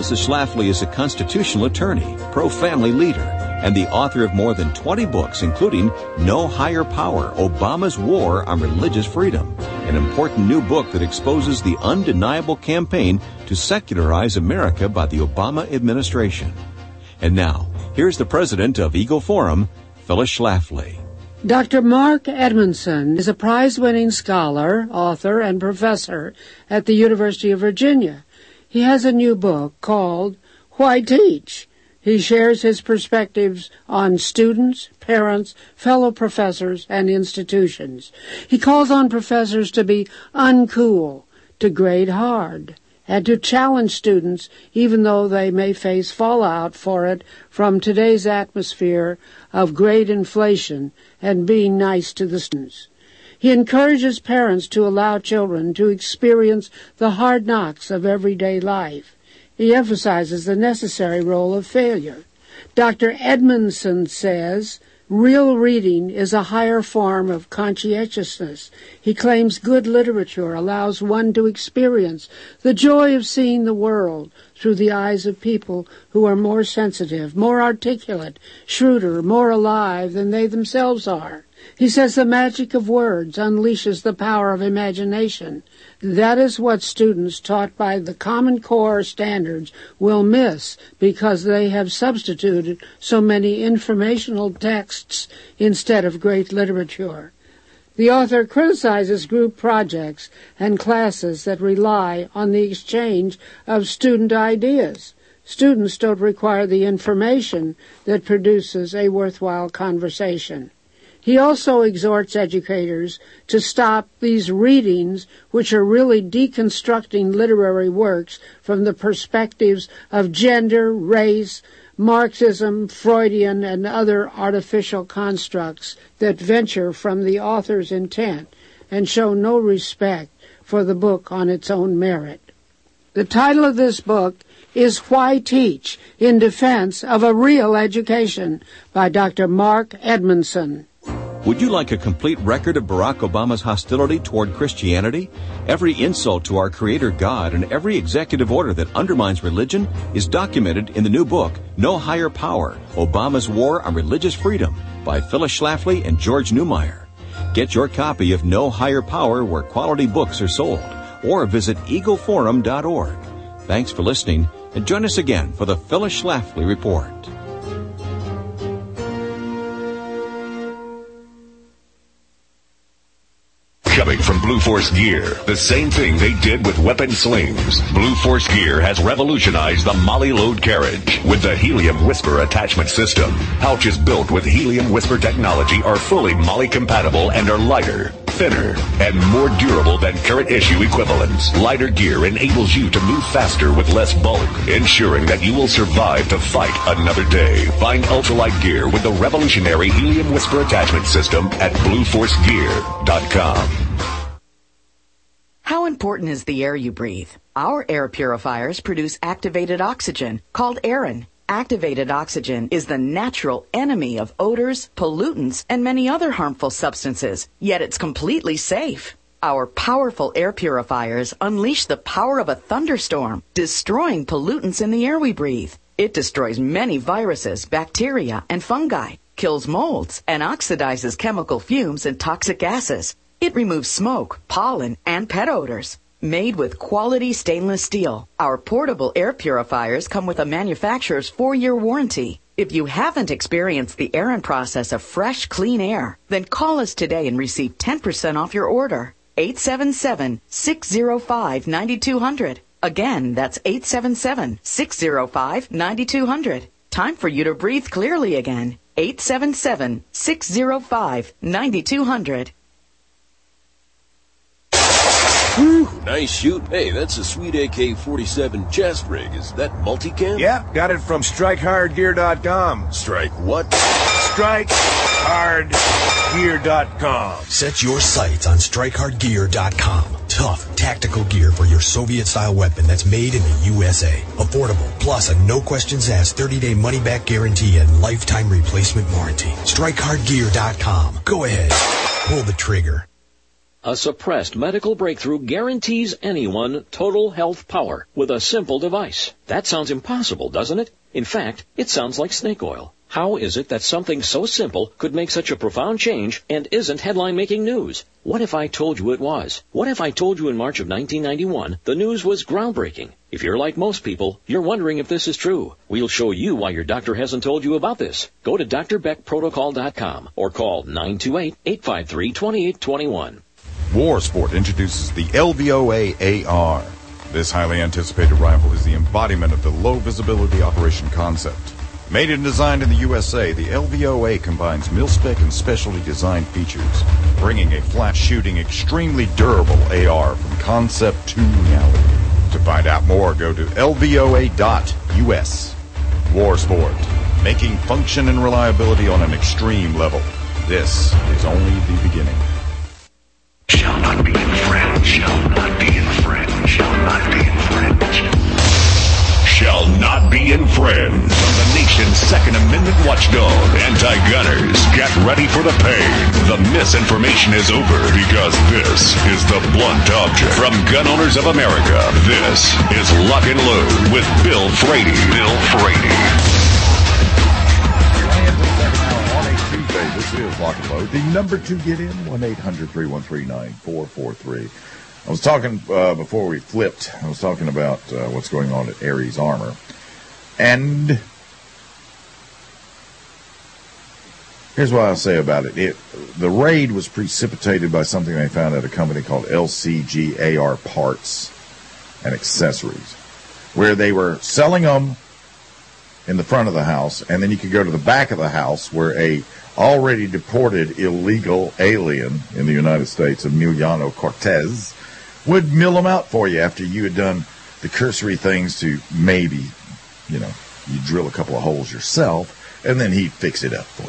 Mrs. Schlafly is a constitutional attorney, pro-family leader, and the author of more than 20 books, including No Higher Power, Obama's War on Religious Freedom, an important new book that exposes the undeniable campaign to secularize America by the Obama administration. And now, here's the president of Eagle Forum, Phyllis Schlafly. Dr. Mark Edmondson is a prize-winning scholar, author, and professor at the University of Virginia. He has a new book called Why Teach? He shares his perspectives on students, parents, fellow professors, and institutions. He calls on professors to be uncool, to grade hard, and to challenge students even though they may face fallout for it from today's atmosphere of grade inflation and being nice to the students. He encourages parents to allow children to experience the hard knocks of everyday life. He emphasizes the necessary role of failure. Dr. Edmondson says, real reading is a higher form of conscientiousness. He claims good literature allows one to experience the joy of seeing the world through the eyes of people who are more sensitive, more articulate, shrewder, more alive than they themselves are. He says the magic of words unleashes the power of imagination. That is what students taught by the Common Core standards will miss because they have substituted so many informational texts instead of great literature. The author criticizes group projects and classes that rely on the exchange of student ideas. Students don't require the information that produces a worthwhile conversation. He also exhorts educators to stop these readings, which are really deconstructing literary works from the perspectives of gender, race, Marxism, Freudian, and other artificial constructs that venture from the author's intent and show no respect for the book on its own merit. The title of this book is Why Teach? In Defense of a Real Education by Dr. Mark Edmondson. Would you like a complete record of Barack Obama's hostility toward Christianity? Every insult to our Creator God and every executive order that undermines religion is documented in the new book, No Higher Power, Obama's War on Religious Freedom by Phyllis Schlafly and George Newmeyer. Get your copy of No Higher Power where quality books are sold, or visit eagleforum.org. Thanks for listening, and join us again for the Phyllis Schlafly Report. Coming from Blue Force Gear, the same thing they did with weapon slings. Blue Force Gear has revolutionized the Molly load carriage with the Helium Whisper attachment system. Pouches built with Helium Whisper technology are fully Molly compatible and are lighter, thinner, and more durable than current issue equivalents. Lighter gear enables you to move faster with less bulk, ensuring that you will survive to fight another day. Find ultralight gear with the revolutionary Helium Whisper attachment system at BlueForceGear.com. How important is the air you breathe? Our air purifiers produce activated oxygen, called Aerin. Activated oxygen is the natural enemy of odors, pollutants, and many other harmful substances, yet it's completely safe. Our powerful air purifiers unleash the power of a thunderstorm, destroying pollutants in the air we breathe. It destroys many viruses, bacteria, and fungi, kills molds, and oxidizes chemical fumes and toxic gases. It removes smoke, pollen, and pet odors. Made with quality stainless steel, our portable air purifiers come with a manufacturer's 4-year warranty. If you haven't experienced the Aerin process of fresh, clean air, then call us today and receive 10% off your order. 877-605-9200. Again, that's 877-605-9200. Time for you to breathe clearly again. 877-605-9200. Whew, nice shoot. Hey, that's a sweet AK-47 chest rig. Is that multicam? Yeah, got it from StrikeHardGear.com. Strike what? StrikeHardGear.com. Set your sights on StrikeHardGear.com. Tough, tactical gear for your Soviet-style weapon that's made in the USA. Affordable, plus a no-questions-asked 30-day money-back guarantee and lifetime replacement warranty. StrikeHardGear.com. Go ahead. Pull the trigger. A suppressed medical breakthrough guarantees anyone total health power with a simple device. That sounds impossible, doesn't it? In fact, it sounds like snake oil. How is it that something so simple could make such a profound change and isn't headline-making news? What if I told you it was? What if I told you in March of 1991 the news was groundbreaking? If you're like most people, you're wondering if this is true. We'll show you why your doctor hasn't told you about this. Go to drbeckprotocol.com or call 928-853-2821. Warsport introduces the LVOA AR. This highly anticipated rifle is the embodiment of the low-visibility operation concept. Made and designed in the USA, the LVOA combines mil-spec and specialty design features, bringing a flat-shooting, extremely durable AR from concept to reality. To find out more, go to lvoa.us. Warsport, making function and reliability on an extreme level. This is only the beginning. Shall not be infringed. Shall not be infringed. Shall not be infringed. Shall not be infringed. From the nation's Second Amendment watchdog, Anti-Gunners, get ready for the pain. The misinformation is over because this is the blunt object. From Gun Owners of America, this is Lock and Load with Bill Frady. Bill Frady. This is Lock and Load. The number to get in, 1-800-313-9443. I was talking, before we flipped, I was talking about what's going on at Ares Armor. And here's what I'll say about it. The raid was precipitated by something they found at a company called LCG AR Parts and Accessories, where they were selling them in the front of the house, and then you could go to the back of the house where a already deported illegal alien in the United States, Emiliano Cortez, would mill them out for you after you had done the cursory things to maybe, you drill a couple of holes yourself, and then he'd fix it up for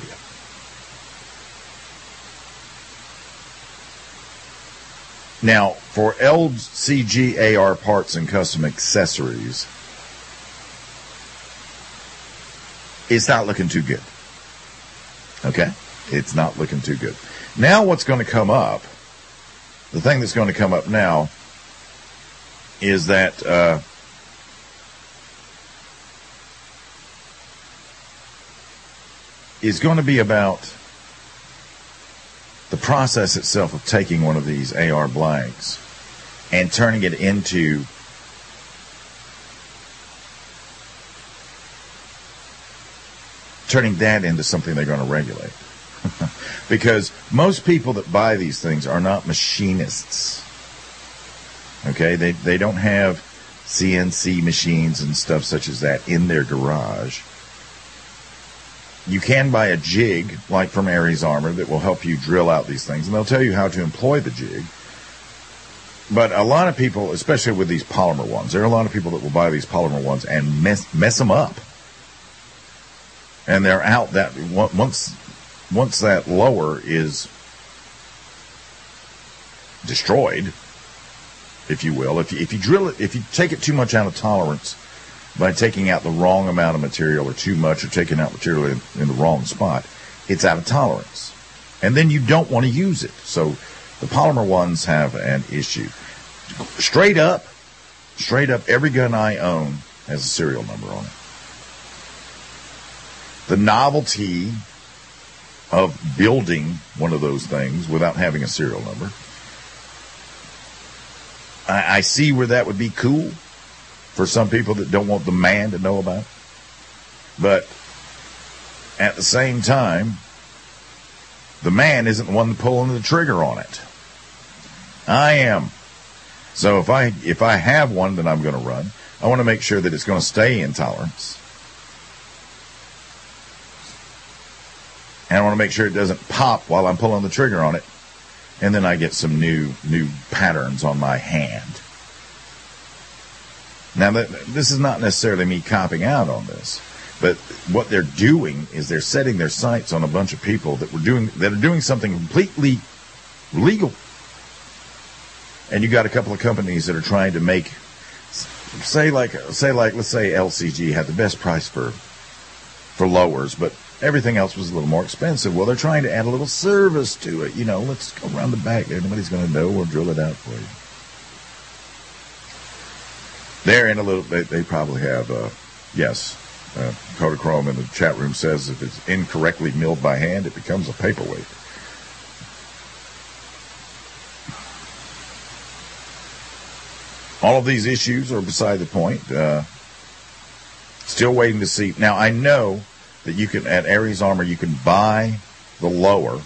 you. Now, for LCG AR Parts and Custom Accessories, it's not looking too good. Okay? It's not looking too good. Now what's going to come up, the thing that's going to come up now is that is going to be about the process itself of taking one of these AR blanks and turning it into something they're going to regulate. Because most people that buy these things are not machinists. Okay? They don't have CNC machines and stuff such as that in their garage. You can buy a jig, like from Ares Armor, that will help you drill out these things, and they'll tell you how to employ the jig. But a lot of people, especially with these polymer ones, there are a lot of people that will buy these polymer ones and mess them up. And they're out that once that lower is destroyed, if you will, if you drill it, if you take it too much out of tolerance by taking out the wrong amount of material or too much or taking out material in the wrong spot, it's out of tolerance. And then you don't want to use it. So the polymer ones have an issue. Straight up, every gun I own has a serial number on it. The novelty of building one of those things without having a serial number, I see where that would be cool for some people that don't want the man to know about it. But at the same time, the man isn't the one pulling the trigger on it. I am. So if I have one that I'm going to run, I want to make sure that it's going to stay in tolerance. And I want to make sure it doesn't pop while I'm pulling the trigger on it. And then I get some new patterns on my hand. Now, this is not necessarily me copping out on this. But what they're doing is they're setting their sights on a bunch of people that are doing something completely legal. And you got a couple of companies that are trying to make, let's say LCG had the best price for lowers, but Everything else was a little more expensive. Well, they're trying to add a little service to it. Let's go around the back there. Nobody's going to know. We'll drill it out for you. They're in a little bit. They probably have, Kodachrome in the chat room says if it's incorrectly milled by hand, it becomes a paperweight. All of these issues are beside the point. Still waiting to see. Now, I know that you can, at Aries Armor, you can buy the lower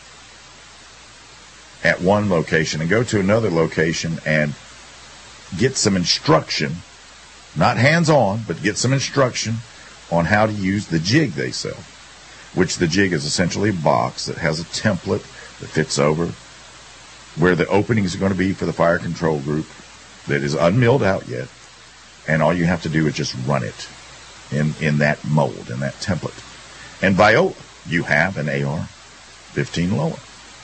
at one location and go to another location and get some instruction, not hands-on, but get some instruction on how to use the jig they sell, which the jig is essentially a box that has a template that fits over where the openings are going to be for the fire control group that is unmilled out yet, and all you have to do is just run it in that mold, in that template. And Viola, you have an AR-15 lower.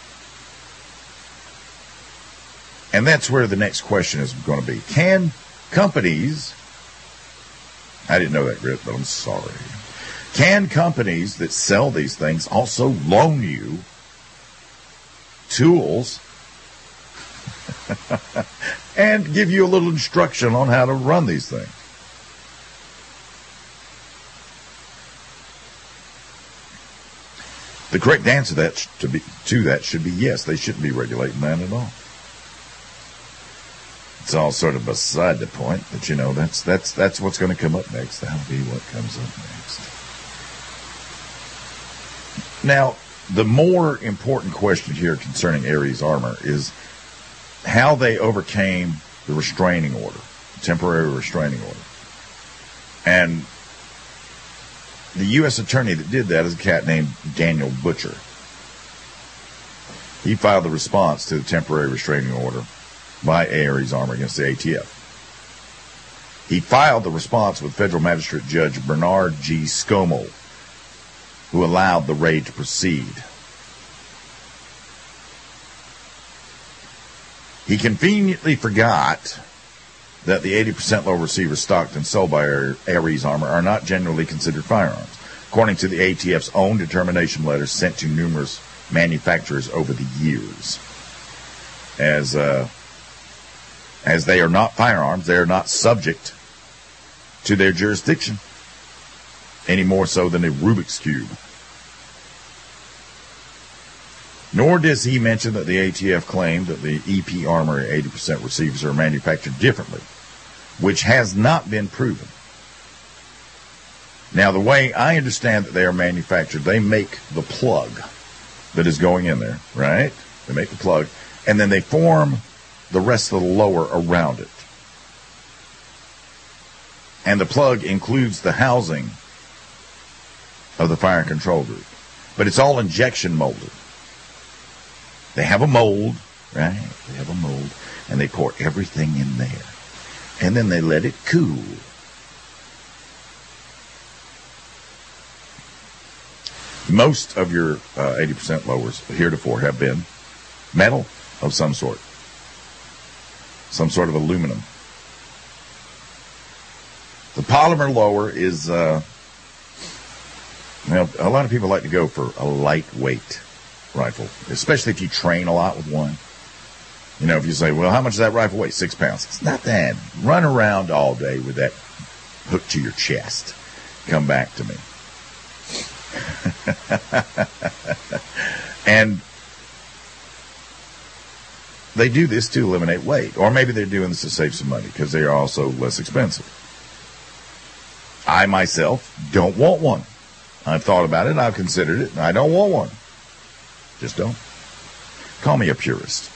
And that's where the next question is going to be. Can companies, I didn't know that, Grit, but I'm sorry. Can companies that sell these things also loan you tools and give you a little instruction on how to run these things? The correct answer to that should be yes. They shouldn't be regulating that at all. It's all sort of beside the point, but that's what's going to come up next. That'll be what comes up next. Now, the more important question here concerning Aries Armor is how they overcame the restraining order, temporary restraining order. And the U.S. attorney that did that is a cat named Daniel Butcher. He filed the response to the temporary restraining order by Aries Armor against the ATF. He filed the response with Federal Magistrate Judge Bernard G. Scomo, who allowed the raid to proceed. He conveniently forgot that the 80% low receivers stocked and sold by Aries Armor are not generally considered firearms, according to the ATF's own determination letters sent to numerous manufacturers over the years. As they are not firearms, they are not subject to their jurisdiction, any more so than a Rubik's Cube. Nor does he mention that the ATF claimed that the EP Armor 80% receivers are manufactured differently, which has not been proven. Now, the way I understand that they are manufactured, they make the plug that is going in there, right? They make the plug, and then they form the rest of the lower around it. And the plug includes the housing of the fire control group. But it's all injection molded. They have a mold, right? They have a mold, and they pour everything in there. And then they let it cool. Most of your 80% lowers heretofore have been metal of some sort of aluminum. The polymer lower is, a lot of people like to go for a lightweight rifle, especially if you train a lot with one. If you say, well, how much does that rifle weigh? 6 pounds. It's not that. Run around all day with that hooked to your chest. Come back to me. And they do this to eliminate weight. Or maybe they're doing this to save some money because they are also less expensive. I, myself, don't want one. I've thought about it. I've considered it. I don't want one. Just don't. Call me a purist.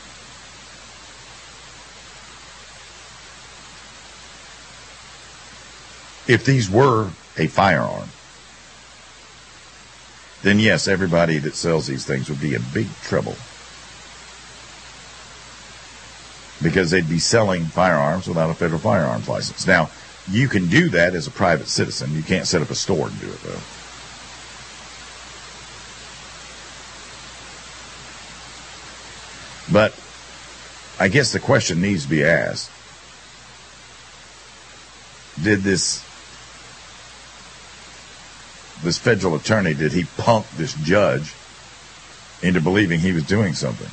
If these were a firearm, then yes, everybody that sells these things would be in big trouble. Because they'd be selling firearms without a federal firearms license. Now, you can do that as a private citizen. You can't set up a store and do it, though. But I guess the question needs to be asked. this federal attorney, did he punk this judge into believing he was doing something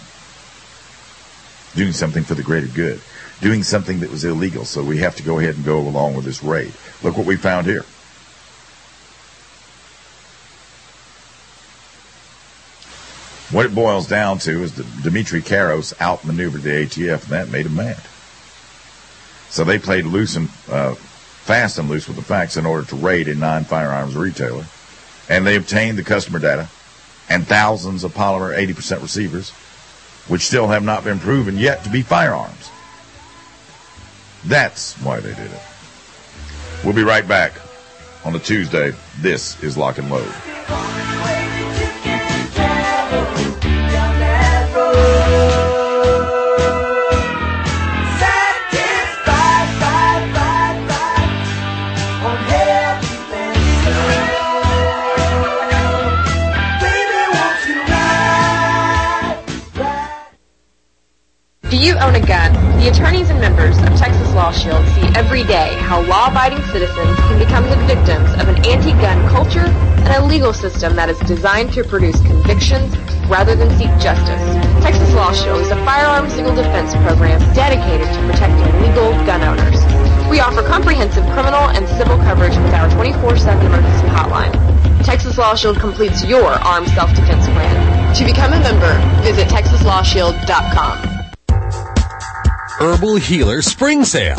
for the greater good, doing something that was illegal. So we have to go ahead and go along with this raid. Look what we found here. What it boils down to is that Dmitry Karos outmaneuvered the ATF, and that made him mad. So they played fast and loose with the facts in order to raid a non-firearms retailer. And they obtained the customer data and thousands of polymer 80% receivers, which still have not been proven yet to be firearms. That's why they did it. We'll be right back on a Tuesday. This is Lock and Load. Do you own a gun? The attorneys and members of Texas Law Shield see every day how law-abiding citizens can become the victims of an anti-gun culture and a legal system that is designed to produce convictions rather than seek justice. Texas Law Shield is a firearms legal defense program dedicated to protecting legal gun owners. We offer comprehensive criminal and civil coverage with our 24/7 emergency hotline. Texas Law Shield completes your armed self-defense plan. To become a member, visit TexasLawShield.com. Herbal Healer Spring Sale.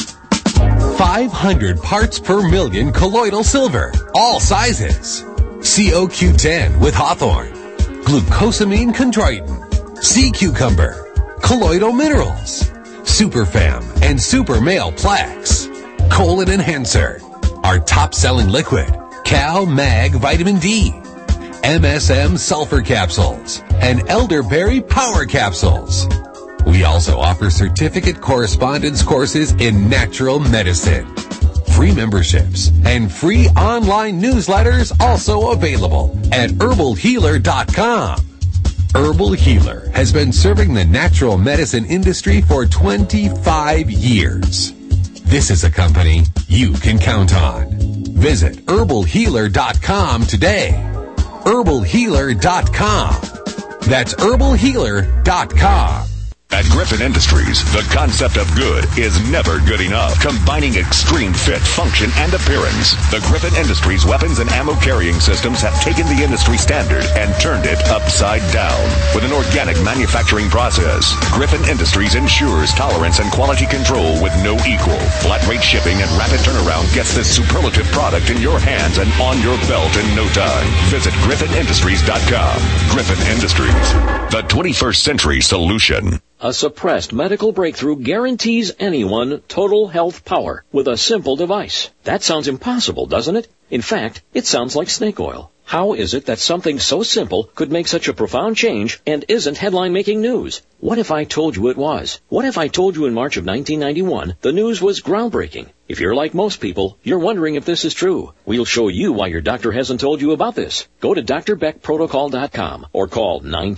500 parts per million colloidal silver, all sizes. COQ10 with hawthorn, glucosamine chondroitin, sea cucumber, colloidal minerals, Superfam and Super Male Plaques, colon enhancer, our top-selling liquid, Cal Mag Vitamin D, MSM sulfur capsules, and elderberry power capsules. We also offer certificate correspondence courses in natural medicine. Free memberships and free online newsletters also available at herbalhealer.com. Herbal Healer has been serving the natural medicine industry for 25 years. This is a company you can count on. Visit herbalhealer.com today. herbalhealer.com. That's herbalhealer.com. At Griffin Industries, the concept of good is never good enough. Combining extreme fit, function, and appearance, the Griffin Industries weapons and ammo carrying systems have taken the industry standard and turned it upside down. With an organic manufacturing process, Griffin Industries ensures tolerance and quality control with no equal. Flat rate shipping and rapid turnaround gets this superlative product in your hands and on your belt in no time. Visit GriffinIndustries.com. Griffin Industries, the 21st century solution. A suppressed medical breakthrough guarantees anyone total health power with a simple device. That sounds impossible, doesn't it? In fact, it sounds like snake oil. How is it that something so simple could make such a profound change and isn't headline-making news? What if I told you it was? What if I told you in March of 1991 the news was groundbreaking? If you're like most people, you're wondering if this is true. We'll show you why your doctor hasn't told you about this. Go to drbeckprotocol.com or call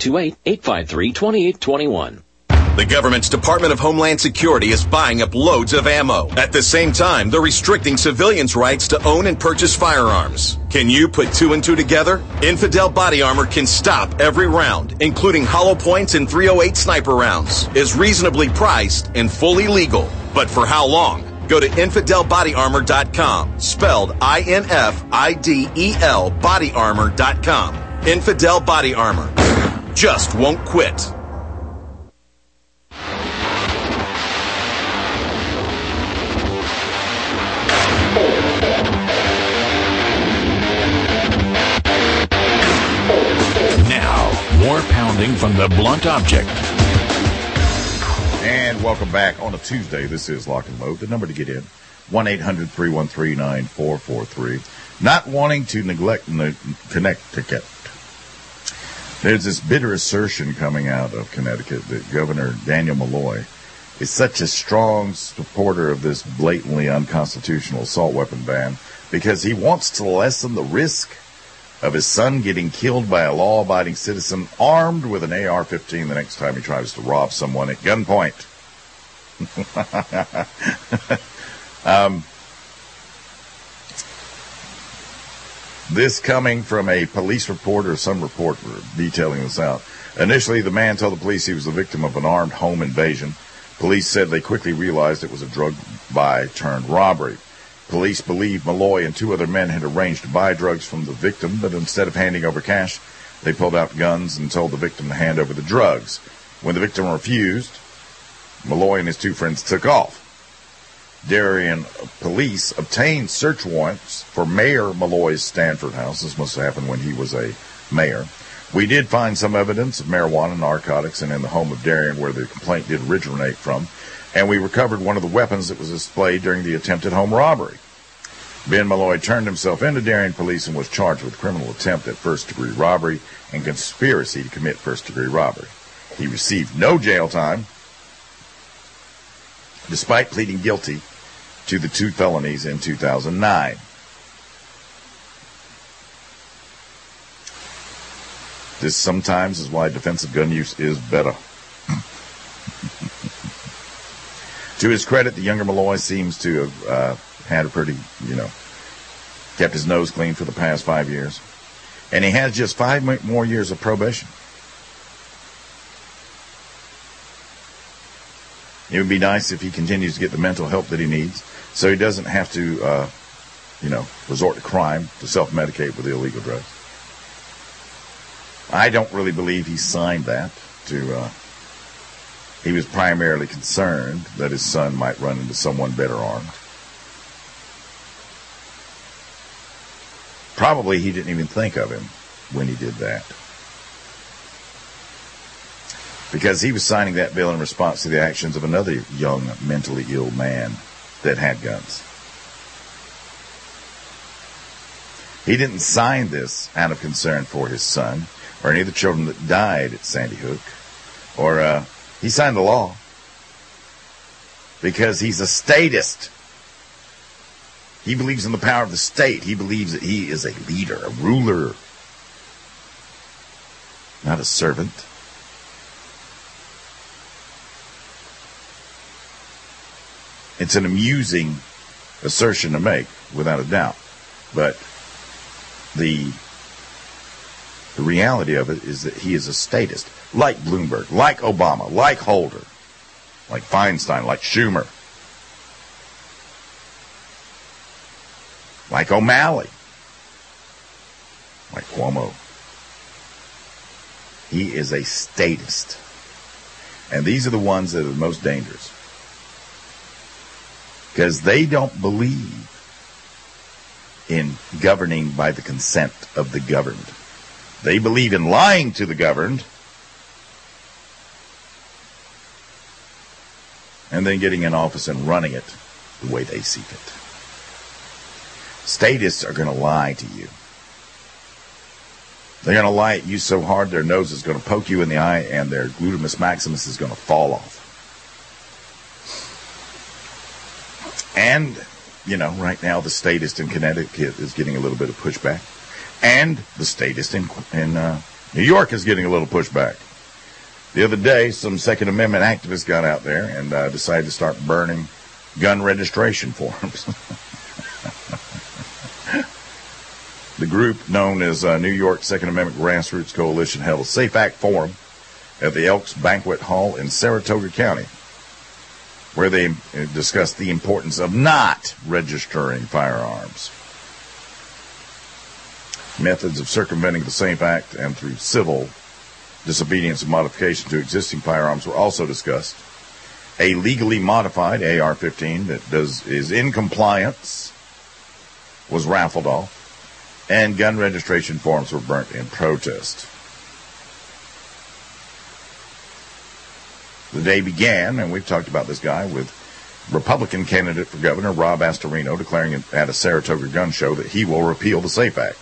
928-853-2821. The government's Department of Homeland Security is buying up loads of ammo. At the same time, they're restricting civilians' rights to own and purchase firearms. Can you put two and two together? Infidel Body Armor can stop every round, including hollow points and .308 sniper rounds. Is reasonably priced and fully legal. But for how long? Go to InfidelBodyArmor.com, spelled INFIDEL bodyarmor.com. Infidel Body Armor. Just won't quit. More pounding from the blunt object. And welcome back on a Tuesday. This is Lock and Load. The number to get in, 1-800-313-9443. Not wanting to neglect Connecticut. There's this bitter assertion coming out of Connecticut that Governor Daniel Malloy is such a strong supporter of this blatantly unconstitutional assault weapon ban because he wants to lessen the risk of his son getting killed by a law-abiding citizen armed with an AR-15 the next time he tries to rob someone at gunpoint. This coming from a police report or some report detailing this out. Initially, the man told the police he was the victim of an armed home invasion. Police said they quickly realized it was a drug-buy turned robbery. Police believe Malloy and 2 other men had arranged to buy drugs from the victim, but instead of handing over cash, they pulled out guns and told the victim to hand over the drugs. When the victim refused, Malloy and his 2 friends took off. Darien police obtained search warrants for Mayor Malloy's Stanford house. This must have happened when he was a mayor. We did find some evidence of marijuana, narcotics, and in the home of Darien where the complaint did originate from. And we recovered one of the weapons that was displayed during the attempted home robbery. Ben Malloy turned himself into Darien police and was charged with criminal attempt at first-degree robbery and conspiracy to commit first-degree robbery. He received no jail time, despite pleading guilty to the 2 felonies in 2009. This sometimes is why defensive gun use is better. To his credit, the younger Malloy seems to have had a pretty, kept his nose clean for the past 5 years. And he has just 5 more years of probation. It would be nice if he continues to get the mental help that he needs so he doesn't have to, resort to crime to self-medicate with illegal drugs. I don't really believe he signed that he was primarily concerned that his son might run into someone better armed. Probably he didn't even think of him when he did that. Because he was signing that bill in response to the actions of another young, mentally ill man that had guns. He didn't sign this out of concern for his son or any of the children that died at Sandy Hook. Or he signed the law because he's a statist. He believes in the power of the state. He believes that he is a leader, a ruler, not a servant. It's an amusing assertion to make, without a doubt. But the reality of it is that he is a statist, like Bloomberg, like Obama, like Holder, like Feinstein, like Schumer, like O'Malley, like Cuomo. He is a statist. And these are the ones that are the most dangerous. Because they don't believe in governing by the consent of the governed. They believe in lying to the governed and then getting in office and running it the way they see fit. Statists are going to lie to you. They're going to lie at you so hard their nose is going to poke you in the eye and their glutamus maximus is going to fall off. And, right now the statist in Connecticut is getting a little bit of pushback. And the statist in New York is getting a little pushback. The other day, some Second Amendment activists got out there and decided to start burning gun registration forms. The group known as New York Second Amendment Grassroots Coalition held a Safe Act forum at the Elks Banquet Hall in Saratoga County, where they discussed the importance of not registering firearms, methods of circumventing the Safe Act, and through civil disobedience and modification to existing firearms were also discussed. A legally modified AR-15 that is in compliance was raffled off, and gun registration forms were burnt in protest. The day began, and we've talked about this guy, with Republican candidate for governor Rob Astorino declaring at a Saratoga gun show that he will repeal the SAFE Act.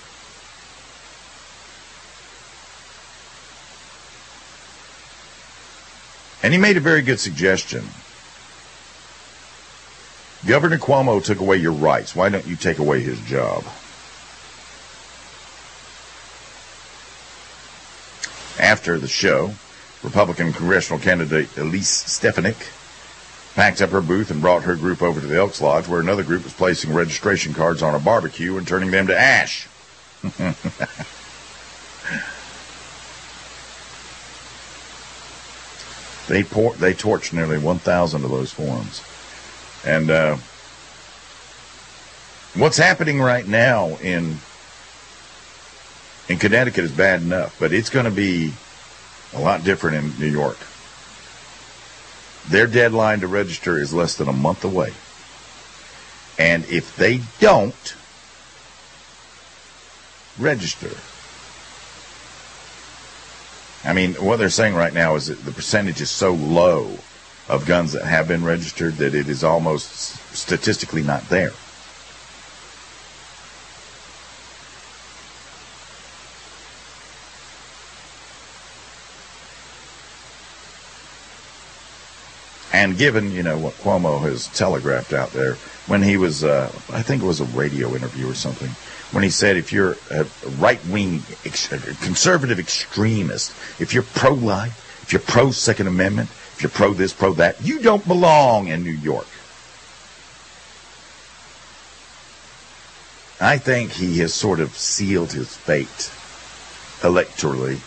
And he made a very good suggestion. Governor Cuomo took away your rights. Why don't you take away his job? After the show, Republican congressional candidate Elise Stefanik packed up her booth and brought her group over to the Elks Lodge, where another group was placing registration cards on a barbecue and turning them to ash. They torched nearly 1,000 of those forums. And what's happening right now in Connecticut is bad enough, but it's going to be a lot different in New York. Their deadline to register is less than a month away. And if they don't register, I mean, what they're saying right now is that the percentage is so low of guns that have been registered that it is almost statistically not there. And given, what Cuomo has telegraphed out there, when he was, I think it was a radio interview or something, when he said if you're a right-wing conservative extremist, if you're pro-life, if you're pro-Second Amendment, if you're pro-this, pro-that, you don't belong in New York. I think he has sort of sealed his fate electorally.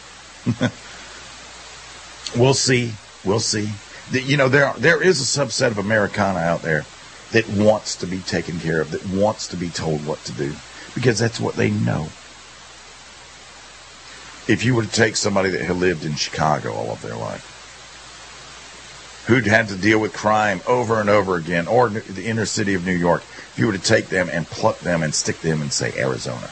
We'll see. We'll see. There is a subset of Americana out there that wants to be taken care of, that wants to be told what to do, because that's what they know. If you were to take somebody that had lived in Chicago all of their life, who'd had to deal with crime over and over again, or the inner city of New York, if you were to take them and pluck them and stick them in, say, Arizona,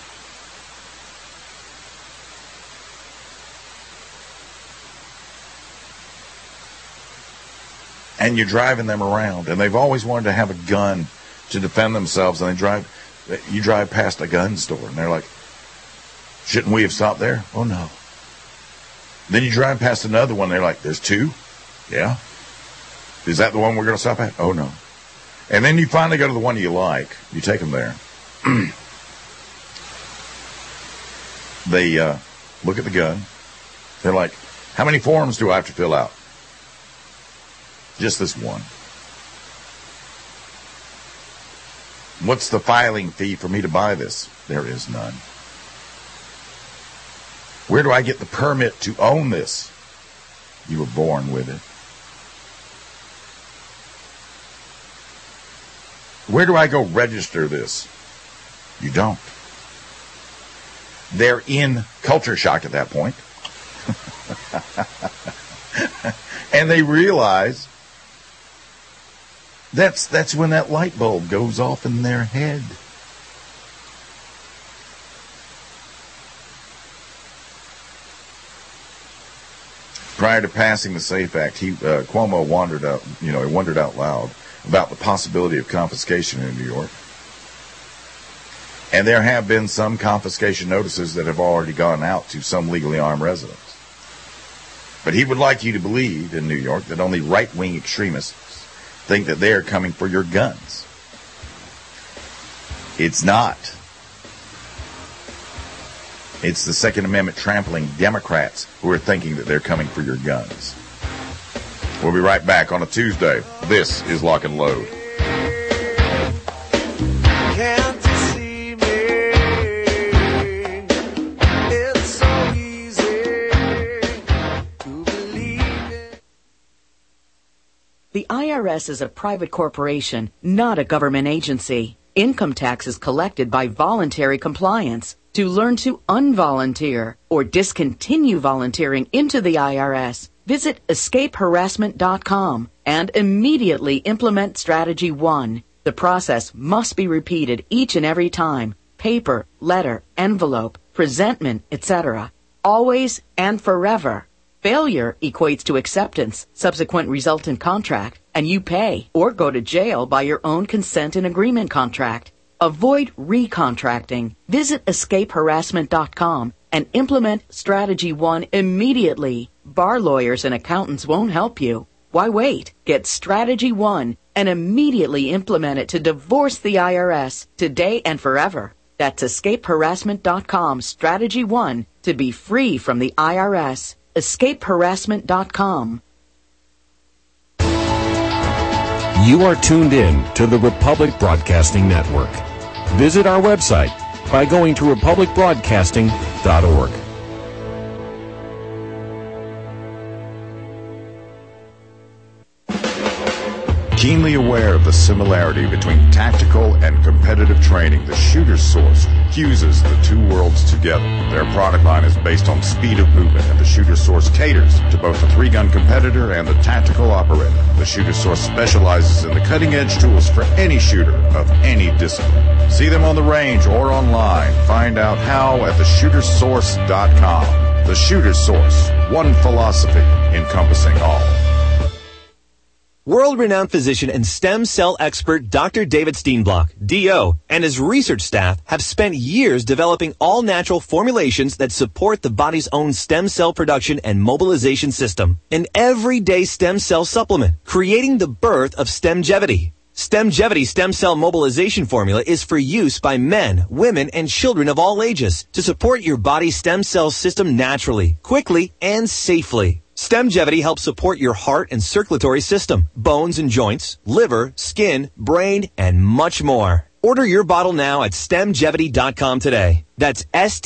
and you're driving them around, and they've always wanted to have a gun to defend themselves, and you drive past a gun store, and they're like, shouldn't we have stopped there? Oh, no. Then you drive past another one, they're like, there's two? Yeah. Is that the one we're going to stop at? Oh, no. And then you finally go to the one you like. You take them there. They look at the gun. They're like, how many forms do I have to fill out? Just this one. What's the filing fee for me to buy this? There is none. Where do I get the permit to own this? You were born with it. Where do I go register this? You don't. They're in culture shock at that point. And they realize that's when that light bulb goes off in their head. Prior to passing the SAFE Act, Cuomo wondered out loud about the possibility of confiscation in New York. And there have been some confiscation notices that have already gone out to some legally armed residents. But he would like you to believe in New York that only right-wing extremists think that they're coming for your guns. It's not. It's the Second Amendment trampling Democrats who are thinking that they're coming for your guns. We'll be right back on a Tuesday. This is Lock and Load. Can't you see me? It's so easy to believe it. The IRS is a private corporation, not a government agency. Income tax is collected by voluntary compliance. To learn to unvolunteer or discontinue volunteering into the IRS, visit escapeharassment.com and immediately implement Strategy 1. The process must be repeated each and every time. Paper, letter, envelope, presentment, etc. Always and forever. Failure equates to acceptance, subsequent resultant contract, and you pay or go to jail by your own consent and agreement contract. Avoid recontracting. Visit escapeharassment.com and implement Strategy 1 immediately. Bar lawyers and accountants won't help you. Why wait? Get Strategy 1 and immediately implement it to divorce the IRS today and forever. That's escapeharassment.com, Strategy 1, to be free from the IRS. Escapeharassment.com. You are tuned in to the Republic Broadcasting Network. Visit our website by going to republicbroadcasting.org. Keenly aware of the similarity between tactical and competitive training, the Shooter's Source fuses the two worlds together. Their product line is based on speed of movement, and the Shooter's Source caters to both the three-gun competitor and the tactical operator. The Shooter's Source specializes in the cutting-edge tools for any shooter of any discipline. See them on the range or online. Find out how at theshootersource.com. The Shooter's Source, one philosophy encompassing all. World-renowned physician and stem cell expert Dr. David Steenblock, DO, and his research staff have spent years developing all-natural formulations that support the body's own stem cell production and mobilization system. An everyday stem cell supplement, creating the birth of Stemgevity. Stemgevity stem cell mobilization formula is for use by men, women, and children of all ages to support your body's stem cell system naturally, quickly, and safely. Stemgevity helps support your heart and circulatory system, bones and joints, liver, skin, brain, and much more. Order your bottle now at stemgevity.com today. That's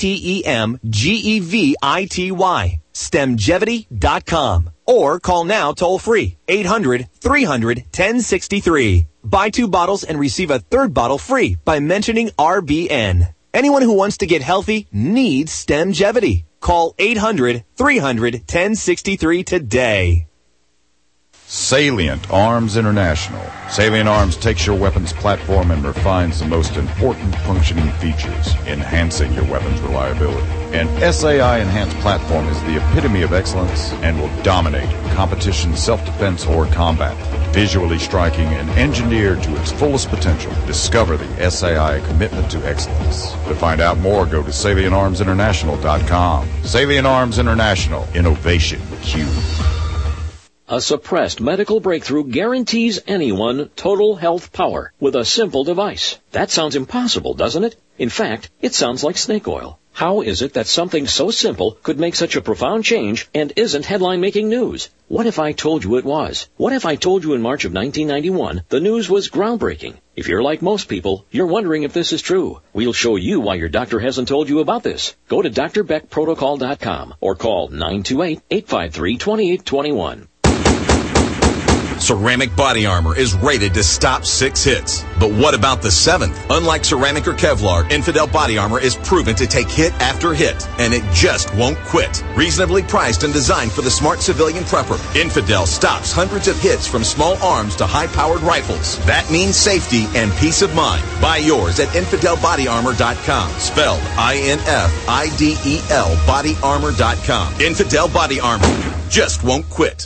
STEMGEVITY. Stemgevity.com. Or call now toll free, 800-300-1063. Buy 2 bottles and receive a 3rd bottle free by mentioning RBN. Anyone who wants to get healthy needs Stemgevity. Call 800-300-1063 today. Salient Arms International. Salient Arms takes your weapons platform and refines the most important functioning features, enhancing your weapon's reliability. An SAI enhanced platform is the epitome of excellence and will dominate competition, self-defense, or combat. Visually striking and engineered to its fullest potential, discover the SAI commitment to excellence. To find out more, go to SalientArmsInternational.com. Salient Arms International. Innovation Q. A suppressed medical breakthrough guarantees anyone total health power with a simple device. That sounds impossible, doesn't it? In fact, it sounds like snake oil. How is it that something so simple could make such a profound change and isn't headline-making news? What if I told you it was? What if I told you in March of 1991 the news was groundbreaking? If you're like most people, you're wondering if this is true. We'll show you why your doctor hasn't told you about this. Go to drbeckprotocol.com or call 928-853-2821. Ceramic body armor is rated to stop 6 hits. But what about the 7th? Unlike ceramic or Kevlar, Infidel body armor is proven to take hit after hit, and it just won't quit. Reasonably priced and designed for the smart civilian prepper, Infidel stops hundreds of hits from small arms to high-powered rifles. That means safety and peace of mind. Buy yours at InfidelBodyArmor.com. Spelled INFIDEL BodyArmor.com. Infidel Body Armor just won't quit.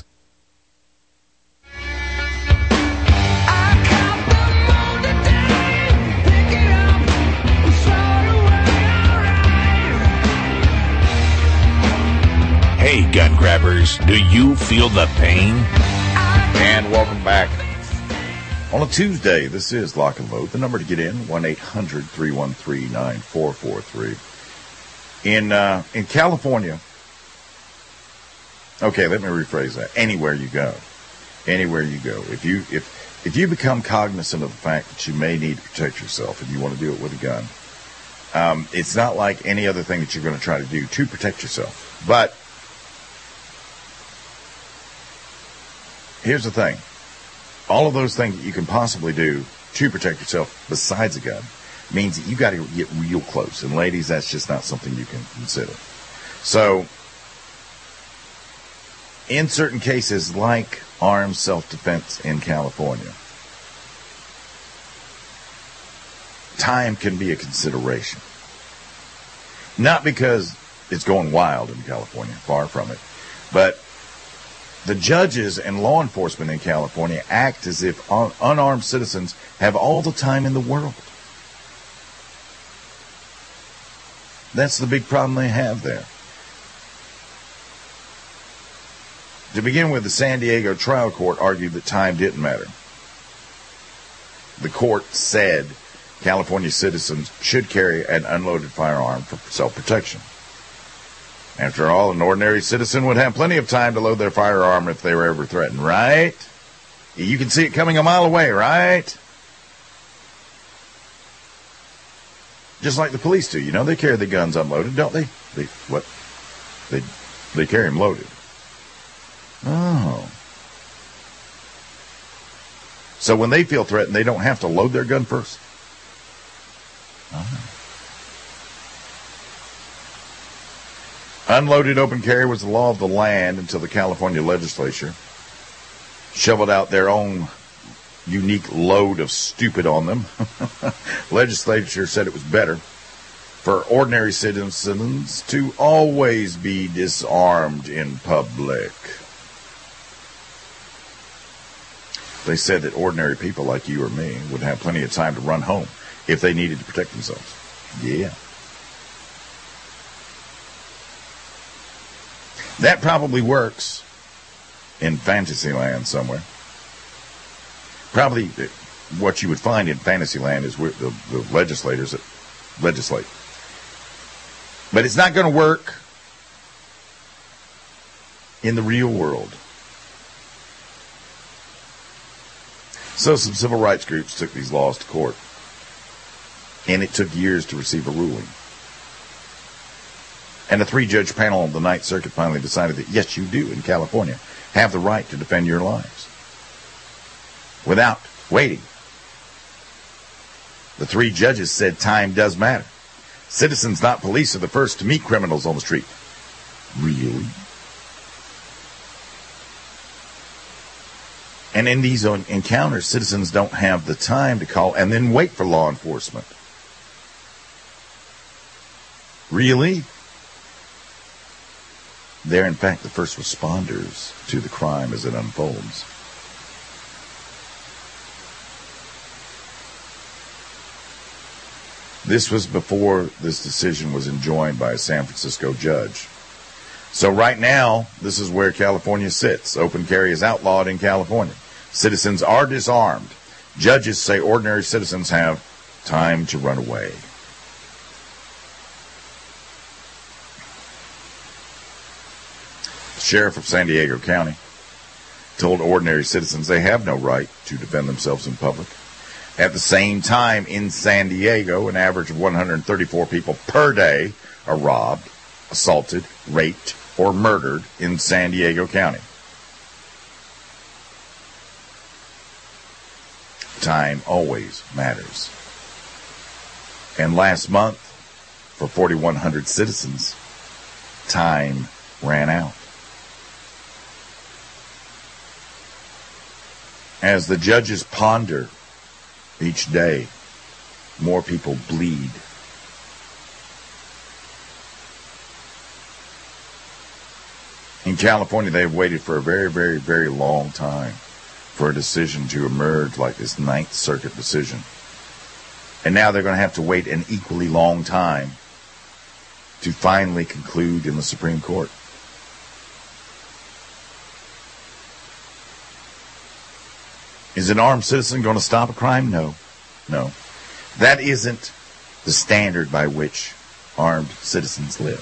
Hey, gun grabbers, do you feel the pain? And welcome back. On a Tuesday, this is Lock and Load. The number to get in, 1-800-313-9443. In California, okay, let me rephrase that. Anywhere you go. If you become cognizant of the fact that you may need to protect yourself and you want to do it with a gun, it's not like any other thing that you're going to try to do to protect yourself. But here's the thing. All of those things that you can possibly do to protect yourself besides a gun means that you got to get real close. And ladies, that's just not something you can consider. So, in certain cases, like armed self-defense in California, time can be a consideration. Not because it's going wild in California, far from it, but the judges and law enforcement in California act as if unarmed citizens have all the time in the world. That's the big problem they have there. To begin with, the San Diego trial court argued that time didn't matter. The court said California citizens should carry an unloaded firearm for self-protection. After all, an ordinary citizen would have plenty of time to load their firearm if they were ever threatened, right? You can see it coming a mile away, right? Just like the police do. You know, they carry the guns unloaded, don't they? They carry them loaded. Oh. So when they feel threatened, they don't have to load their gun first? Unloaded open carry was the law of the land until the California legislature shoveled out their own unique load of stupid on them. Legislature said it was better for ordinary citizens to always be disarmed in public. They said that ordinary people like you or me would have plenty of time to run home if they needed to protect themselves. Yeah. That probably works in Fantasyland somewhere. Probably what you would find in Fantasyland is where the legislators that legislate. But it's not going to work in the real world. So some civil rights groups took these laws to court. And it took years to receive a ruling. And a 3-judge panel of the Ninth Circuit finally decided that, yes, you do, in California, have the right to defend your lives. Without waiting. The 3 judges said time does matter. Citizens, not police, are the first to meet criminals on the street. Really? And in these encounters, citizens don't have the time to call and then wait for law enforcement. Really? They're, in fact, the first responders to the crime as it unfolds. This was before this decision was enjoined by a San Francisco judge. So right now, this is where California sits. Open carry is outlawed in California. Citizens are disarmed. Judges say ordinary citizens have time to run away. The sheriff of San Diego County told ordinary citizens they have no right to defend themselves in public. At the same time, in San Diego, an average of 134 people per day are robbed, assaulted, raped, or murdered in San Diego County. Time always matters. And last month, for 4,100 citizens, time ran out. As the judges ponder each day, more people bleed. In California, they've waited for a very, very, very long time for a decision to emerge like this Ninth Circuit decision. And now they're going to have to wait an equally long time to finally conclude in the Supreme Court. Is an armed citizen going to stop a crime? No. No. That isn't the standard by which armed citizens live.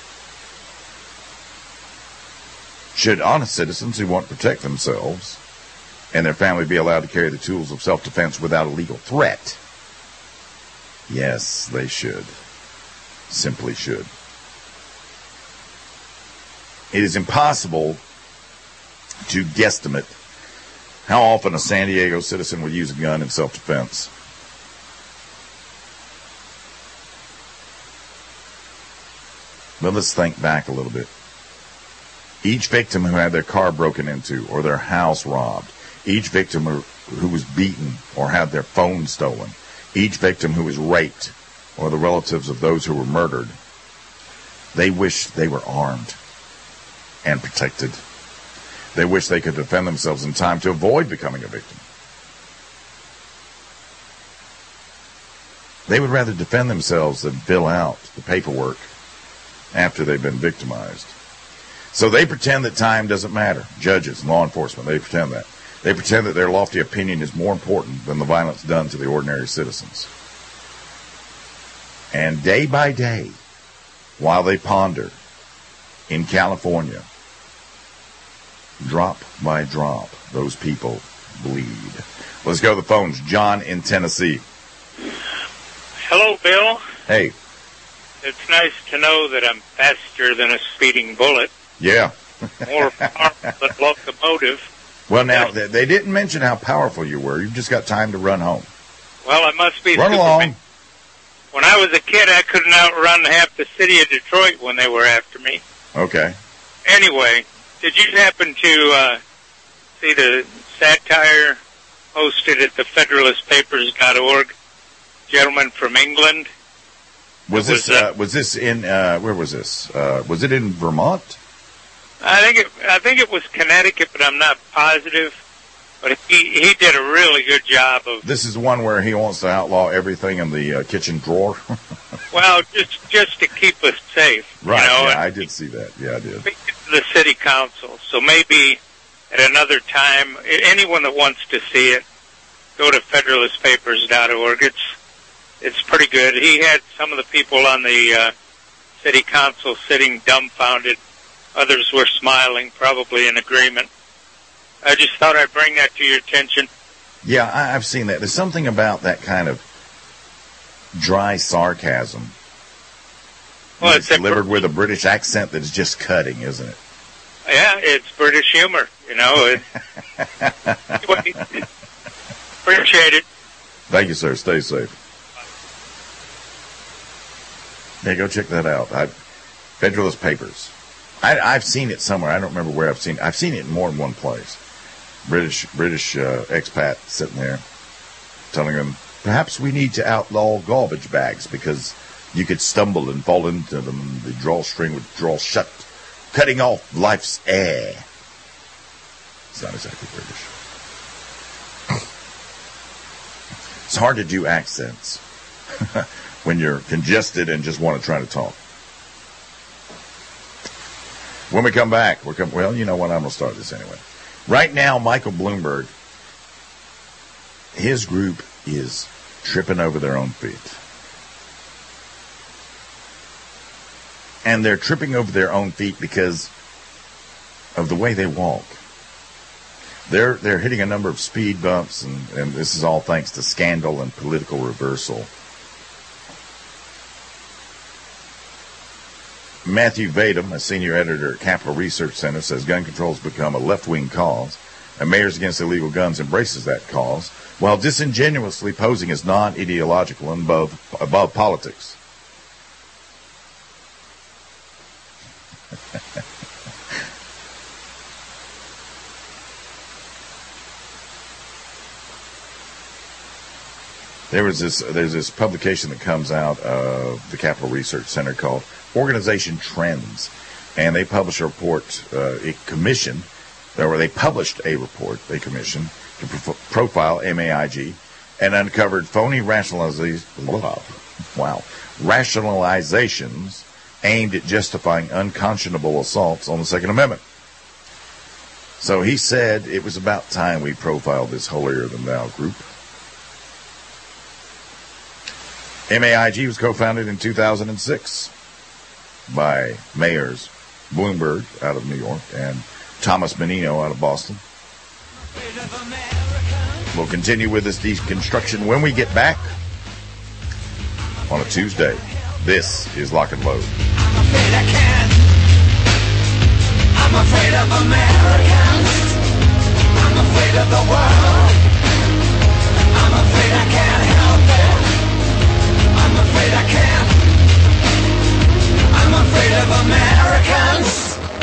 Should honest citizens who want to protect themselves and their family be allowed to carry the tools of self-defense without a legal threat? Yes, they should. Simply should. It is impossible to guesstimate how often a San Diego citizen would use a gun in self-defense. But let's think back a little bit. Each victim who had their car broken into or their house robbed, each victim who was beaten or had their phone stolen, each victim who was raped or the relatives of those who were murdered, they wish they were armed and protected. They wish they could defend themselves in time to avoid becoming a victim. They would rather defend themselves than fill out the paperwork after they've been victimized. So they pretend that time doesn't matter. Judges and law enforcement, they pretend that. They pretend that their lofty opinion is more important than the violence done to the ordinary citizens. And day by day, while they ponder in California, drop by drop, those people bleed. Let's go to the phones. John in Tennessee. Hello, Bill. Hey. It's nice to know that I'm faster than a speeding bullet. Yeah. More powerful than a locomotive. Well, now, they didn't mention how powerful you were. You've just got time to run home. Well, I must be Run Superman. along. When I was a kid, I couldn't outrun half the city of Detroit when they were after me. Okay. Anyway, did you happen to see the satire posted at the FederalistPapers.org? Gentleman from England. Was this in where was this? Was it in Vermont? I think it was Connecticut, but I'm not positive. But he did a really good job of. This is the one where he wants to outlaw everything in the kitchen drawer. Well, just to keep us safe. Right. You know, Yeah, I did see that. Yeah, I did. Speaking to the city council, so maybe at another time, anyone that wants to see it, go to FederalistPapers.org. It's pretty good. He had some of the people on the city council sitting dumbfounded. Others were smiling, probably in agreement. I just thought I'd bring that to your attention. Yeah, I've seen that. There's something about that kind of dry sarcasm. Well, it's delivered with a British accent that is just cutting, isn't it? Yeah, it's British humor, you know. Anyway, appreciate it. Thank you, sir. Stay safe. Yeah, go check that out. Federalist Papers. I've seen it somewhere. I don't remember where I've seen it. I've seen it in more than one place. British expat sitting there telling them, perhaps we need to outlaw garbage bags because you could stumble and fall into them and the drawstring would draw shut, cutting off life's air. It's not exactly British. It's hard to do accents when you're congested and just want to try to talk. When we come back, well, you know what? I'm going to start this anyway. Right now, Michael Bloomberg, his group is tripping over their own feet. And they're tripping over their own feet because of the way they walk. They're hitting a number of speed bumps, and this is all thanks to scandal and political reversal. Matthew Vadum, a senior editor at Capital Research Center, says gun control has become a left-wing cause, and Mayors Against Illegal Guns embraces that cause, while disingenuously posing as non-ideological and above politics. There's this publication that comes out of the Capital Research Center called Organization Trends, and they publish a report, they published a report they commissioned to profile MAIG and uncovered phony rationalizations aimed at justifying unconscionable assaults on the Second Amendment. So he said it was about time we profiled this holier-than-thou group. MAIG was co-founded in 2006 by Mayors Bloomberg out of New York and Thomas Menino out of Boston. We'll continue with this deconstruction when we get back on a Tuesday. This is Lock and Load. I'm afraid I can't. I'm afraid of Americans. I'm afraid of the world. I'm afraid I can't help it. I'm afraid I can't. I'm afraid of Americans.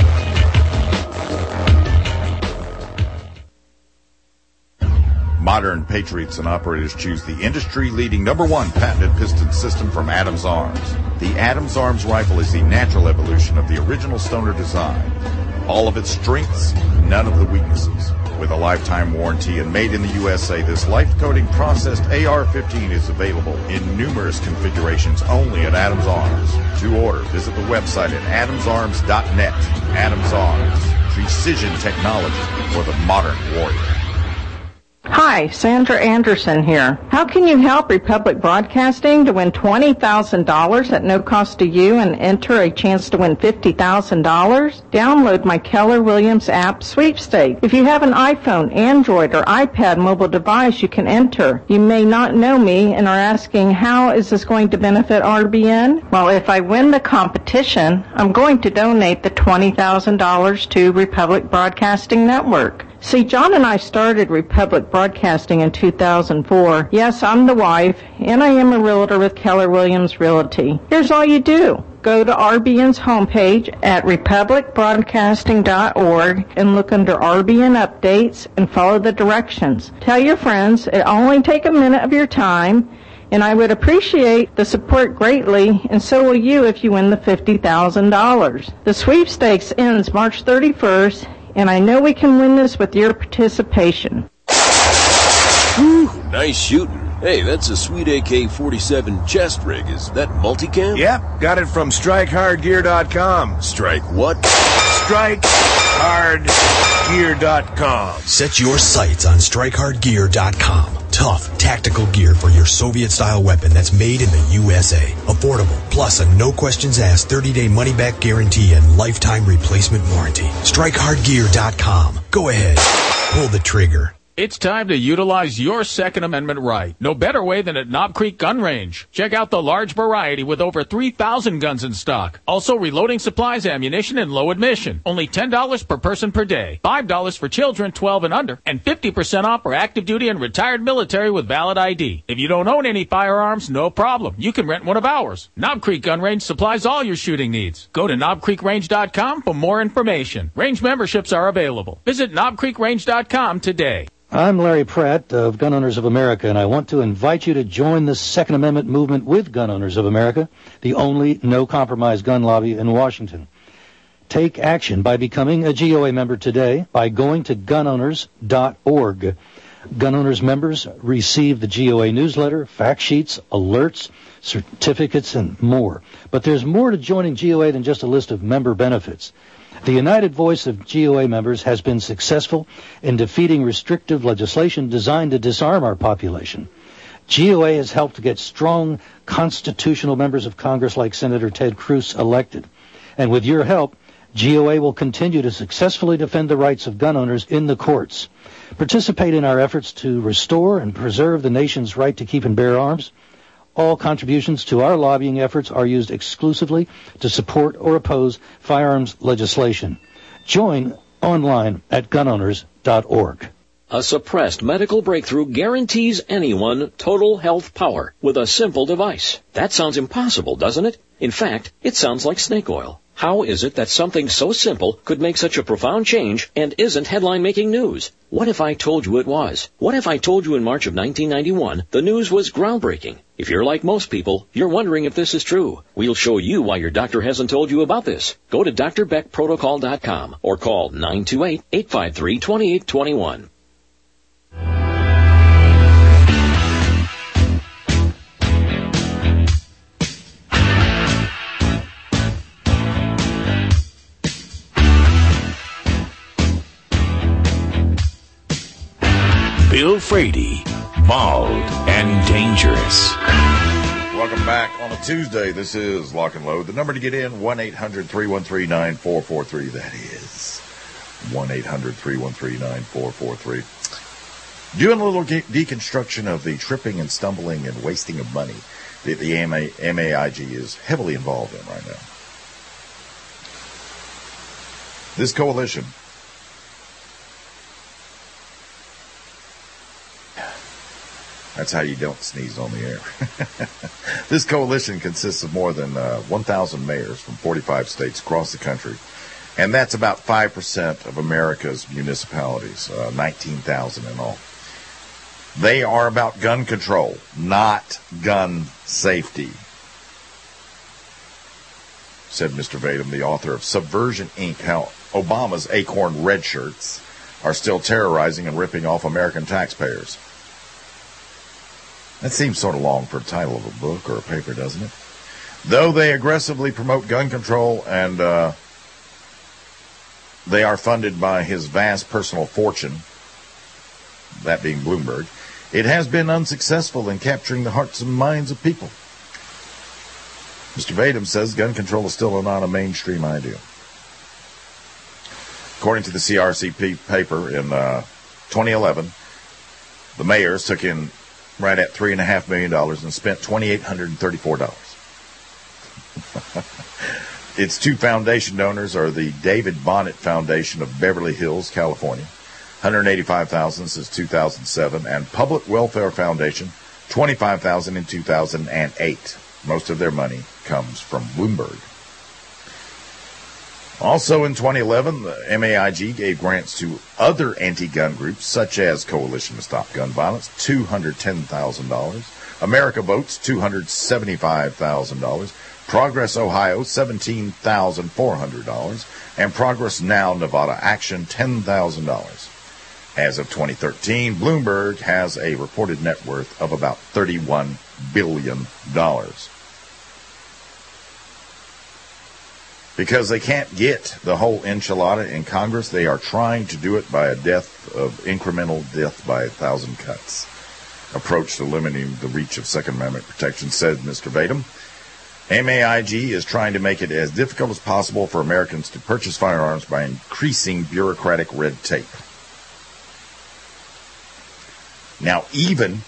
Modern patriots and operators choose the industry-leading #1 patented piston system from Adams Arms. The Adams Arms rifle is the natural evolution of the original Stoner design. All of its strengths, none of the weaknesses. With a lifetime warranty and made in the USA, this life-coating processed AR-15 is available in numerous configurations only at Adams Arms. To order, visit the website at adamsarms.net. Adams Arms, precision technology for the modern warrior. Hi, Sandra Anderson here. How can you help Republic Broadcasting to win $20,000 at no cost to you and enter a chance to win $50,000? Download my Keller Williams app sweepstakes. If you have an iPhone, Android, or iPad mobile device, you can enter. You may not know me and are asking, how is this going to benefit RBN? Well, if I win the competition, I'm going to donate the $20,000 to Republic Broadcasting Network. See, John and I started Republic Broadcasting in 2004. Yes, I'm the wife, and I am a realtor with Keller Williams Realty. Here's all you do. Go to RBN's homepage at republicbroadcasting.org and look under RBN Updates and follow the directions. Tell your friends it only take a minute of your time, and I would appreciate the support greatly, and so will you if you win the $50,000. The sweepstakes ends March 31st, and I know we can win this with your participation. Whew, nice shooting. Hey, that's a sweet AK-47 chest rig. Is that multicam? Yep, got it from StrikeHardGear.com. Strike what? StrikeHardGear.com. Set your sights on StrikeHardGear.com. Tough, tactical gear for your Soviet-style weapon that's made in the USA. Affordable, plus a no-questions-asked 30-day money-back guarantee and lifetime replacement warranty. StrikeHardGear.com. Go ahead. Pull the trigger. It's time to utilize your Second Amendment right. No better way than at Knob Creek Gun Range. Check out the large variety with over 3,000 guns in stock. Also reloading supplies, ammunition, and low admission. Only $10 per person per day. $5 for children 12 and under. And 50% off for active duty and retired military with valid ID. If you don't own any firearms, no problem. You can rent one of ours. Knob Creek Gun Range supplies all your shooting needs. Go to knobcreekrange.com for more information. Range memberships are available. Visit knobcreekrange.com today. I'm Larry Pratt of Gun Owners of America, and I want to invite you to join the Second Amendment movement with Gun Owners of America, the only no-compromise gun lobby in Washington. Take action by becoming a GOA member today by going to gunowners.org. Gun Owners members receive the GOA newsletter, fact sheets, alerts, certificates, and more. But there's more to joining GOA than just a list of member benefits. The united voice of GOA members has been successful in defeating restrictive legislation designed to disarm our population. GOA has helped to get strong constitutional members of Congress like Senator Ted Cruz elected. And with your help, GOA will continue to successfully defend the rights of gun owners in the courts. Participate in our efforts to restore and preserve the nation's right to keep and bear arms. All contributions to our lobbying efforts are used exclusively to support or oppose firearms legislation. Join online at gunowners.org. A suppressed medical breakthrough guarantees anyone total health power with a simple device. That sounds impossible, doesn't it? In fact, it sounds like snake oil. How is it that something so simple could make such a profound change and isn't headline-making news? What if I told you it was? What if I told you in March of 1991 the news was groundbreaking? If you're like most people, you're wondering if this is true. We'll show you why your doctor hasn't told you about this. Go to drbeckprotocol.com or call 928-853-2821. Bill Frady, bald and dangerous. Welcome back on a Tuesday. This is Lock and Load. The number to get in, 1-800-313-9443. That is 1-800-313-9443. Doing a little deconstruction of the tripping and stumbling and wasting of money that the MAIG is heavily involved in right now. This coalition That's how you don't sneeze on the air. This coalition consists of more than 1,000 mayors from 45 states across the country. And that's about 5% of America's municipalities, 19,000 in all. They are about gun control, not gun safety, said Mr. Vadum, the author of Subversion, Inc., How Obama's Acorn Red Shirts Are Still Terrorizing and Ripping Off American Taxpayers. That seems sort of long for a title of a book or a paper, doesn't it? Though they aggressively promote gun control and they are funded by his vast personal fortune, that being Bloomberg, it has been unsuccessful in capturing the hearts and minds of people. Mr. Vadum says gun control is still not a mainstream idea. According to the CRCP paper in 2011, the mayors took in right at $3.5 million and spent $2,834. Its two foundation donors are the David Bonnet Foundation of Beverly Hills, California, $185,000 since 2007, and Public Welfare Foundation, $25,000 in 2008. Most of their money comes from Bloomberg. Also in 2011, the MAIG gave grants to other anti-gun groups, such as Coalition to Stop Gun Violence, $210,000. America Votes, $275,000. Progress Ohio, $17,400. And Progress Now Nevada Action, $10,000. As of 2013, Bloomberg has a reported net worth of about $31 billion. Because they can't get the whole enchilada in Congress, they are trying to do it by a incremental death by 1,000 cuts. Approach to limiting the reach of Second Amendment protection, said Mr. Vadum. MAIG is trying to make it as difficult as possible for Americans to purchase firearms by increasing bureaucratic red tape. Now, even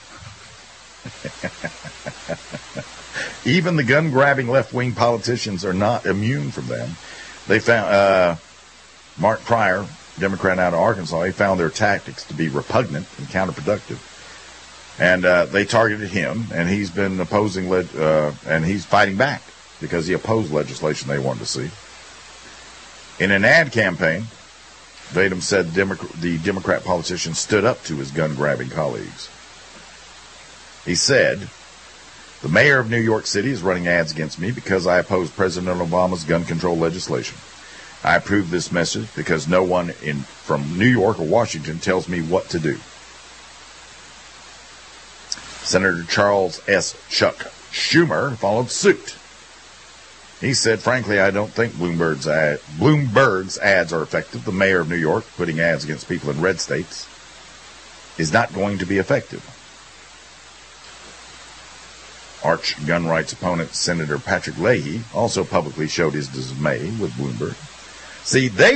the gun-grabbing left-wing politicians are not immune from them. They found Mark Pryor, Democrat out of Arkansas, he found their tactics to be repugnant and counterproductive. And they targeted him, and he's been opposing, and he's fighting back because he opposed legislation they wanted to see. In an ad campaign, Vadum said the Democrat politician stood up to his gun-grabbing colleagues. He said, "The mayor of New York City is running ads against me because I oppose President Obama's gun control legislation. I approve this message because no one from New York or Washington tells me what to do." Senator Charles S. Chuck Schumer followed suit. He said, "Frankly, I don't think Bloomberg's ads are effective. The mayor of New York putting ads against people in red states is not going to be effective." Arch gun rights opponent Senator Patrick Leahy also publicly showed his dismay with Bloomberg. See, they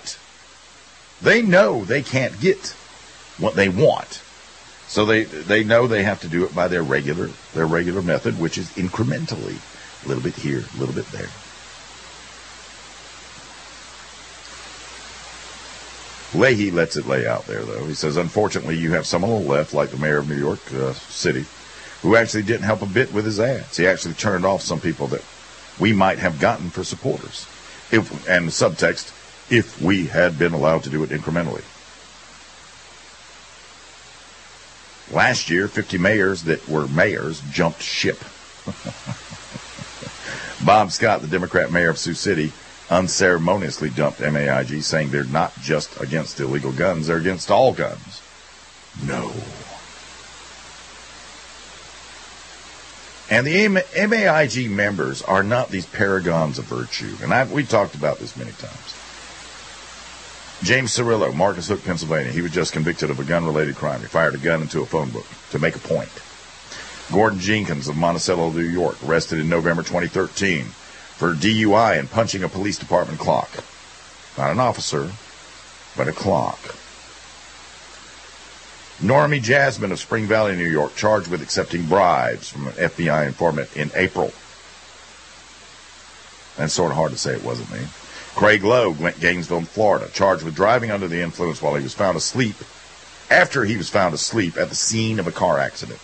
know they can't get what they want. So they know they have to do it by their regular method, which is incrementally. A little bit here, a little bit there. Leahy lets it lay out there, though. He says, "Unfortunately, you have some on the left, like the mayor of New York City, who actually didn't help a bit with his ads. He actually turned off some people that we might have gotten for supporters. And the subtext, if we had been allowed to do it incrementally." Last year, 50 mayors that were mayors jumped ship. Bob Scott, the Democrat mayor of Sioux City, unceremoniously dumped MAIG, saying they're not just against illegal guns, they're against all guns. No. And the MAIG members are not these paragons of virtue. And we talked about this many times. James Cirillo, Marcus Hook, Pennsylvania. He was just convicted of a gun-related crime. He fired a gun into a phone book to make a point. Gordon Jenkins of Monticello, New York, arrested in November 2013 for DUI and punching a police department clock. Not an officer, but a clock. Normie Jasmine of Spring Valley, New York, charged with accepting bribes from an FBI informant in April. That's sort of hard to say it wasn't me. Craig Lowe, Gainesville, Florida, charged with driving under the influence while he was found asleep, after he was found asleep at the scene of a car accident.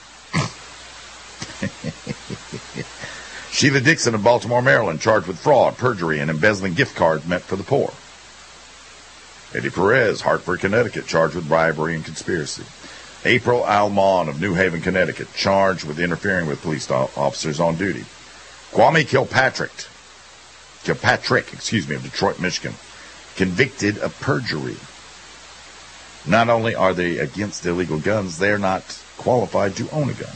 Sheila Dixon of Baltimore, Maryland, charged with fraud, perjury, and embezzling gift cards meant for the poor. Eddie Perez, Hartford, Connecticut, charged with bribery and conspiracy. April Almon of New Haven, Connecticut, charged with interfering with police officers on duty. Kwame Kilpatrick, of Detroit, Michigan, convicted of perjury. Not only are they against illegal guns, they're not qualified to own a gun.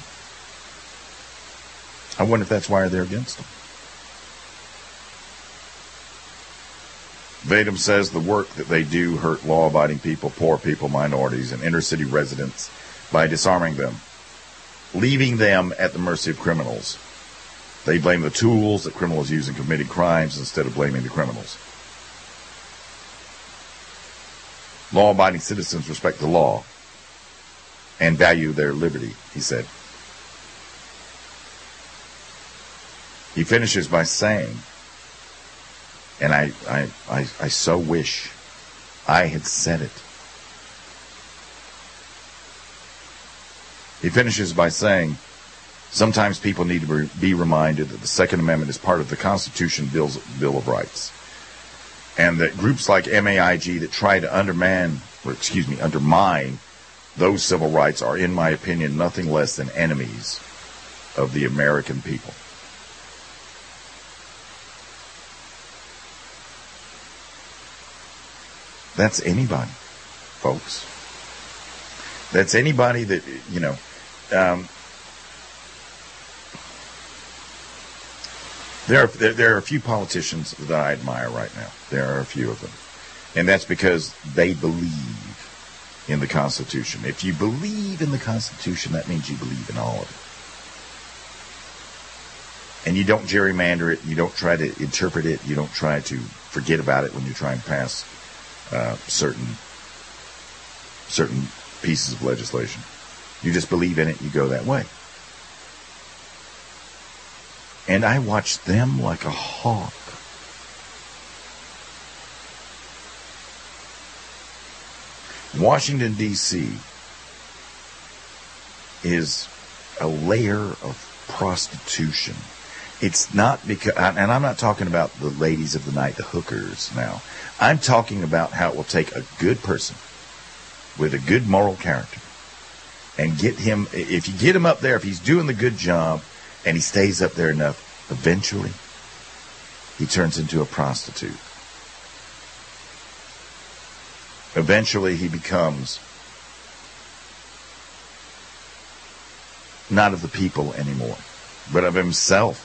I wonder if that's why they're against them. Vadum says the work that they do hurt law-abiding people, poor people, minorities, and inner-city residents by disarming them, leaving them at the mercy of criminals. They blame the tools that criminals use in committing crimes instead of blaming the criminals. Law-abiding citizens respect the law and value their liberty, he said. He finishes by saying, and I so wish I had said it. He finishes by saying, sometimes people need to be reminded that the Second Amendment is part of the Constitution Bill of Rights, and that groups like MAIG that try to undermine those civil rights are, in my opinion, nothing less than enemies of the American people. That's anybody, folks. That's anybody that, there are a few politicians that I admire right now. There are a few of them. And that's because they believe in the Constitution. If you believe in the Constitution, that means you believe in all of it. And you don't gerrymander it. You don't try to interpret it. You don't try to forget about it when you try and pass certain pieces of legislation. You just believe in it. You go that way. And I watch them like a hawk. Washington, D.C. is a layer of prostitution. It's not because, and I'm not talking about the ladies of the night, the hookers now. I'm talking about how it will take a good person with a good moral character and get him, if you get him up there, if he's doing the good job and he stays up there enough, eventually he turns into a prostitute. Eventually he becomes not of the people anymore, but of himself.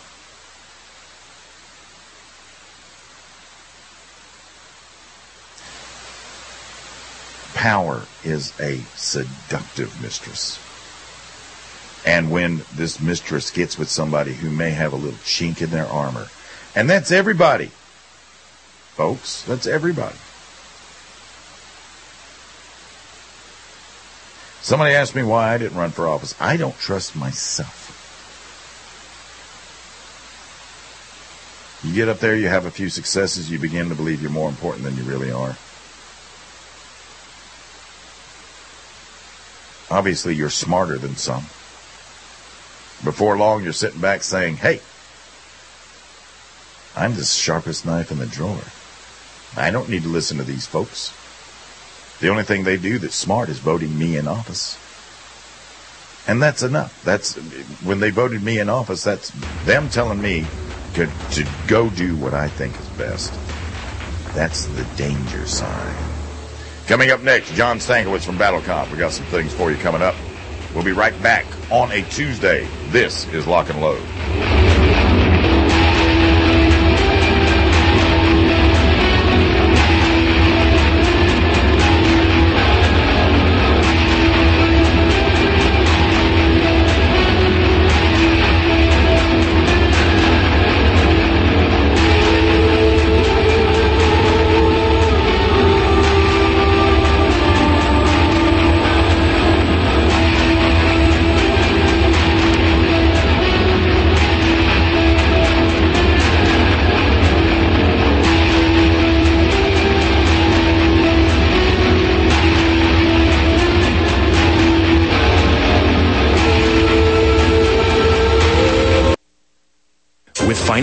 Power is a seductive mistress. And when this mistress gets with somebody who may have a little chink in their armor, and that's everybody, folks, that's everybody. Somebody asked me why I didn't run for office. I don't trust myself. You get up there, you have a few successes, you begin to believe you're more important than you really are. Obviously, you're smarter than some. Before long, you're sitting back saying, hey, I'm the sharpest knife in the drawer. I don't need to listen to these folks. The only thing they do that's smart is voting me in office. And that's enough. That's when they voted me in office, that's them telling me to go do what I think is best. That's the danger sign. Coming up next, John Stankiewicz from BattleConf. We got some things for you coming up. We'll be right back on a Tuesday. This is Lock and Load.